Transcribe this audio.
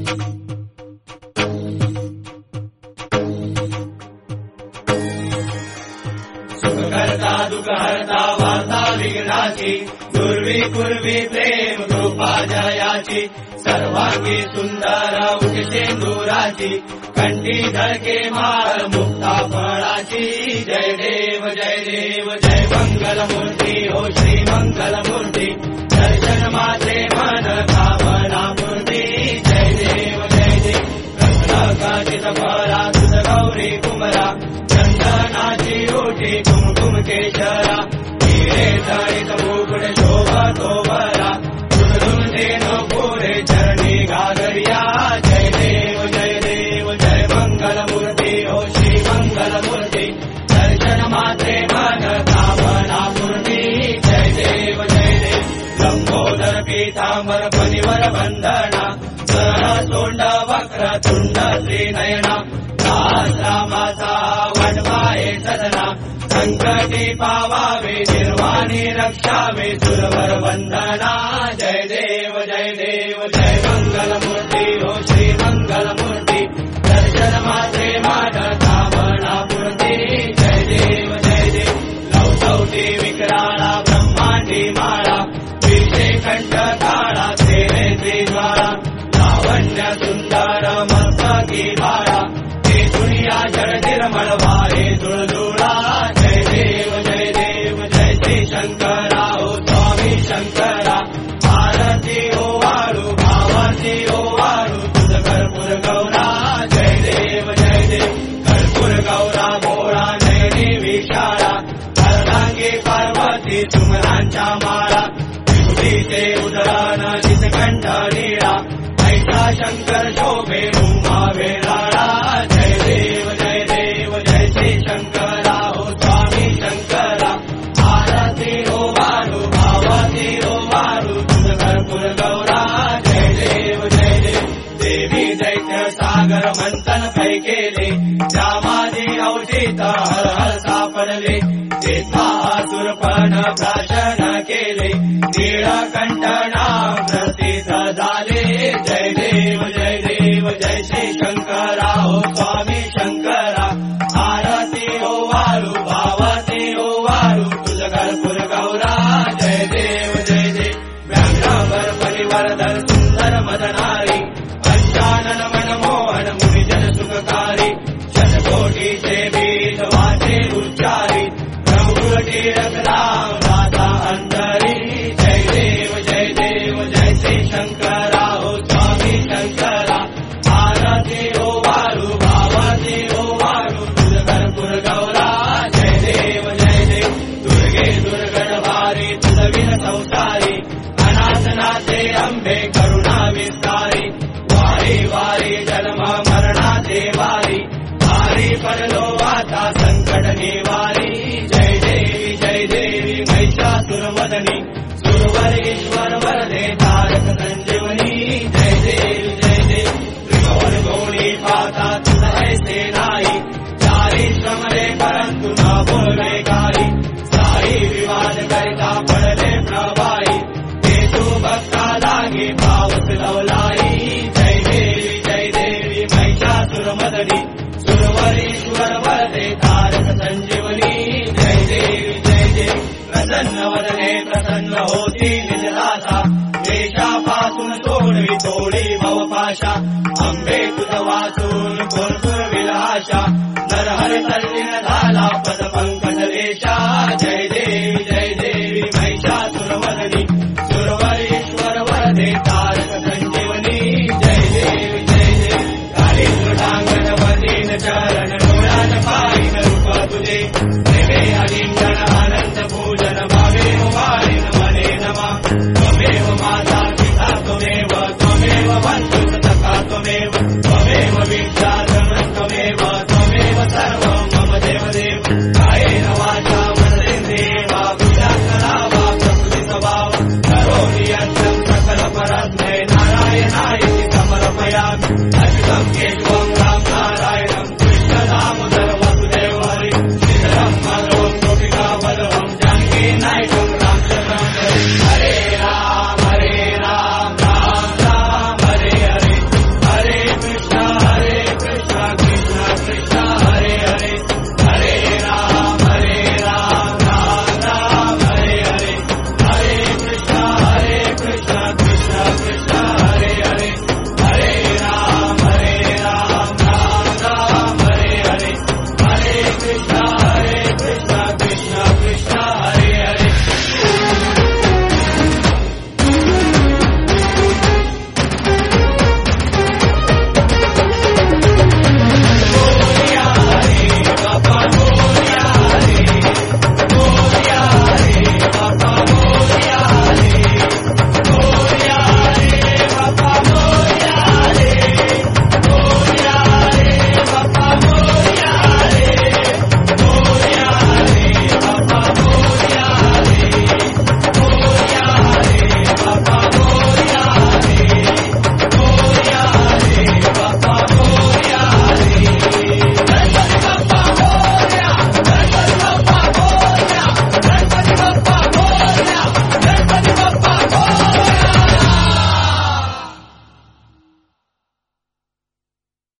सुखकर्ता दुःखहर्ता वार्ता विघ्नाची दुर्वी कुर्वी प्रेम कृपा जयाची सर्वांगी सुंदर उठशेंदुराची कंठी धडके माळ मुक्ता फळाची जय देव जय मंगलमूर्ती हो श्री मंगलमूर्ती दर्शन मात्रे मन कामना मूर्ती जय देव रत्नकाचित फळा सुत गौरी कुमरा चंदनाची ओटी कुमकुम केशरा हिरे जडित मुकुट शोभतो बरा सुधुम देन पुरे चरणी घागरिया जय देव जय मंगलमूर्ती हो श्री मंगलमूर्ती दर्शन मात्रे मन कामना मूर्ती जय देव लंबोदर पीतांबर फणीवर बंधना सोंड वक्र तुंड त्रिनयना रामाचा वडवाये सदना संकटी पावावे निर्वाणी रक्षावे सुरवर वंदना जय देव जय मंगलमूर्ती हो श्री मंगलमूर्ती दर्शन मात्रे मान कामना पूर्ती जय देव लवचौटी विकराळा ब्रह्मांडी माळा विषे कंठ काळा तेरे त्रिज्वाळा लावण्य सुंदर मस्तकी बाळा ते दुनिया जड निर्मळ वारे जुळजुळा जय देव जय श्री शंकरा हो स्वामी शंकरा आरती ओ वाळू भावाची ओ वाळू तुझ कर्पूर गौरा जय देव कर्पूर गौरा भोळा नयनी विशाळा अर्धांगी पार्वती सुमनांच्या माळा विभूतीचे उदरान चितकंठ नीळा ऐसा शंकर शोभे उमा वेळाळा जय देव जय श्री शंकरा हो स्वामी शंकरा आरती ओ वाळू भावाती ओ वाळू तुझ कर्पूर गौरा जय देव देवी दैत्य सागर मंथन पै केले जामादी अवचित हर हर सापडले सुरपण प्राशन केले नीळकंठना प्रसिद्ध झाले जय देव जय श्री शंकरा हो स्वामी शंकरा आरती ओ वाळू भावाती ओ वाळू तुझ कर्पूर गौरा जय देव व्याघ्रावर परिवर्धन सुंदर मदनारी पंचानन मनमोहन मुनिजन सुखकारी शतकोटीचे बीज वाचे उच्चारी प्रभुटी रघुराम राधा अंतरी जय देव जय श्री शंकरा हो स्वामी शंकरा आरती ओ वाळू भावाती ओ वाळू तुझ कर्पूर गौरा जय देव दुर्गे दुर्गण भारी तुझ विन संसारी अनाथनाथे अंबे करुणा विस्तारी वारी वारी जन्म मरणाचे वारी वारी परलो वाता संकट निवारी जय देवी महिषासुरमदनी सुरवर ईश्वर वरदे तारक संजीवनी जय देव त्रिभुवन गौरी पाता तुझ ऐसे नाही चारी श्रमले परंतु न बोलवे काही साई विवाद करिता पडले प्रवाही तेजू भक्ता लागे पावस लवलाई जय देवी महिषासुरमदनी सुरवर ईश्वर वरदे तारक संजीवनी जय देव प्रसन्न वदने प्रसन्न होती निजदासा देशापासून सोडवी तोडी भवपाशा अंबे तुझ वाचून कोरपुर विलाशा नरहर तल्लीन झाला पद पंकज देशा जय देवी महिषासुरमदनी सुरवर ईश्वर वरदे तारक संजीवनी जय देव काली मृडांगण वदीन चरण डोळ्यात पायी रूप तुझे देवे अलिंगन आनंद पूजन भावेव वाळीन मने नमा त्वमेव माता पिता त्वमेव बंधु सखा त्वमेव विद्याधरं त्वमेव सर्वं मम देवदेव कायेन वाचा मनसेन्द्रियेर्वा बुद्ध्यात्मना वा प्रकृतिस्वभावं करोमि यत्नं सकल परस्मै नारायणाय समर्पयामि अच्युतं केशवं